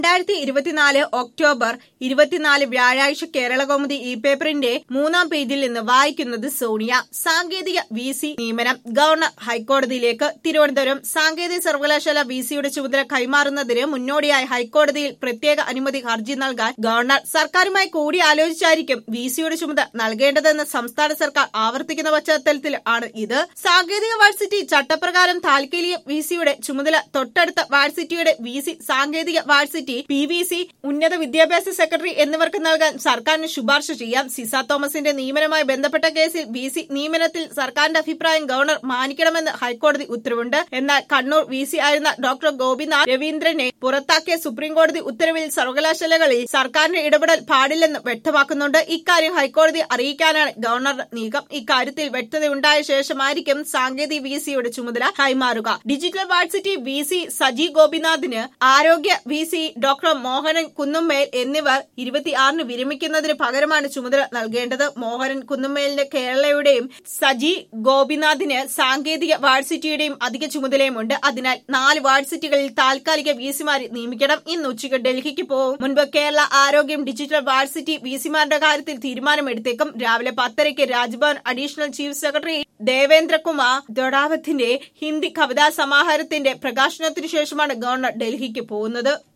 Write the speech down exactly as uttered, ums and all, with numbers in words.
രണ്ടായിരത്തി ഇരുപത്തിനാല് ഒക്ടോബർ ഇരുപത്തിനാല് വ്യാഴാഴ്ച കേരളകൗമുദി ഇ പേപ്പറിന്റെ മൂന്നാം പേജിൽ നിന്ന് വായിക്കുന്നത് സോണിയ. സാങ്കേതിക വി സി നിയമനം ഗവർണർ ഹൈക്കോടതിയിലേക്ക്. തിരുവനന്തപുരം സാങ്കേതിക സർവകലാശാല വി സിയുടെ ചുമതല കൈമാറുന്നതിന് മുന്നോടിയായി ഹൈക്കോടതിയിൽ പ്രത്യേക അനുമതി ഹർജി നൽകാൻ ഗവർണർ സർക്കാരുമായി കൂടിയാലോചിച്ചായിരിക്കും വി സിയുടെ ചുമതല നൽകേണ്ടതെന്ന് സംസ്ഥാന സർക്കാർ ആവർത്തിക്കുന്ന പശ്ചാത്തലത്തിൽ ആണ് ഇത്. സാങ്കേതിക വാഴ്സിറ്റി ചട്ടപ്രകാരം താൽക്കാലിക വി സിയുടെ ചുമതല തൊട്ടടുത്ത വാഴ്സിറ്റിയുടെ വി സി, സാങ്കേതിക വാഴ്സിറ്റി, പി വി സി, ഉന്നത വിദ്യാഭ്യാസ സെക്രട്ടറി എന്നിവർക്ക് നൽകാൻ സർക്കാരിന് ശുപാർശ ചെയ്യാം. സിസ തോമസിന്റെ നിയമനവുമായി ബന്ധപ്പെട്ട കേസിൽ വി സി നിയമനത്തിൽ സർക്കാരിന്റെ അഭിപ്രായം ഗവർണർ മാനിക്കണമെന്ന് ഹൈക്കോടതി ഉത്തരവുണ്ട്. എന്നാൽ കണ്ണൂർ വി സി ആയിരുന്ന ഡോക്ടർ ഗോപിനാഥ് രവീന്ദ്രനെ പുറത്താക്കിയ സുപ്രീംകോടതി ഉത്തരവിൽ സർവകലാശാലകളിൽ സർക്കാരിന്റെ ഇടപെടൽ പാടില്ലെന്ന് വ്യക്തമാക്കുന്നുണ്ട്. ഇക്കാര്യം ഹൈക്കോടതി അറിയിക്കാനാണ് ഗവർണറുടെ നീക്കം. ഇക്കാര്യത്തിൽ വ്യക്തതയുണ്ടായ ശേഷമായിരിക്കും സാങ്കേതിക വി സിയുടെ ചുമതല കൈമാറുക. ഡിജിറ്റൽ വാഴ്സിറ്റി വി സി സജി ഗോപിനാഥിന്, ആരോഗ്യ V C doctor Mohanan Kunnummel എന്നിവർ ഇരുപത്തിയാറിന് വിരമിക്കുന്നതിന് പകരമാണ് ചുമതല നൽകേണ്ടത്. മോഹനൻ കുന്നുമ്മേലിന് കേരളയുടെയും സജി ഗോപിനാഥിന് സാങ്കേതിക വാഴ്സിറ്റിയുടെയും അധിക ചുമതലയുമുണ്ട്. അതിനാൽ നാല് വാഴ്സിറ്റികളിൽ താൽക്കാലിക വി സിമാരെ നിയമിക്കണം. ഇന്ന് ഉച്ചയ്ക്ക് ഡൽഹിക്ക് പോകും മുൻപ് കേരള ആരോഗ്യം ഡിജിറ്റൽ വാഴ്സിറ്റി വി സിമാരുടെ കാര്യത്തിൽ തീരുമാനമെടുത്തേക്കും. രാവിലെ പത്തരയ്ക്ക് Raj Bhavan additional chief secretary Devendra Kumar ദൊഡാവത്തിന്റെ ഹിന്ദി കവിതാ സമാഹാരത്തിന്റെ പ്രകാശനത്തിനു ശേഷമാണ് ഗവർണർ ഡൽഹിക്ക് പോകുന്നത്.